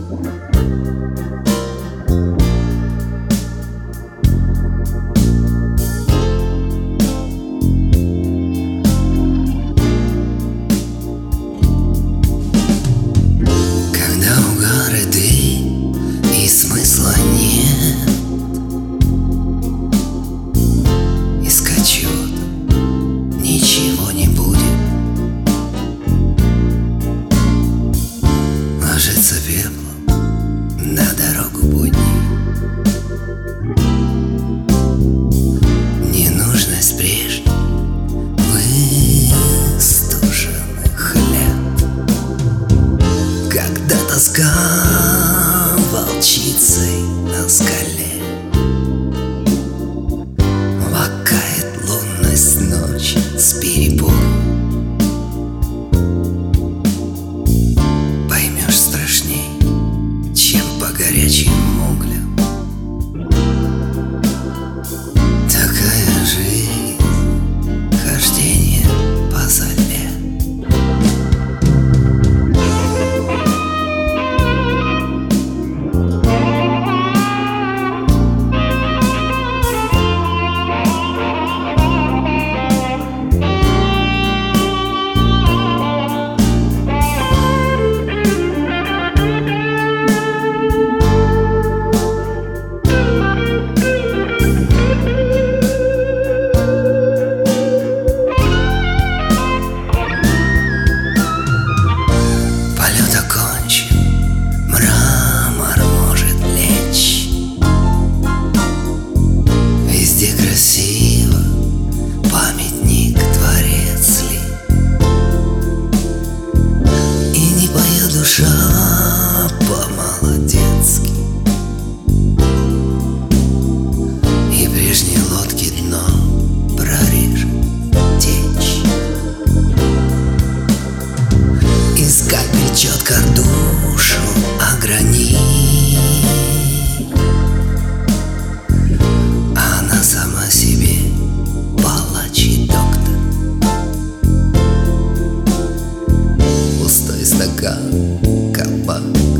Смысла нет искать чего-то, ничего не будет. Ложится пеплом на дорогу будней. Ненужность прежних выстуженных лет, когда тоска волчицей на скале лакает лунность ночи с перепоем. Поймешь страшней, чем по горячим углям. Такая жизнь, хождение по зале. Красиво, памятник, дворец ли, и не поет душа по-молодецки, и прежней лодки дно прорежет течь. Из капель четко душу огранит. Сама себе палач и доктор. Пустой стакан, кабак,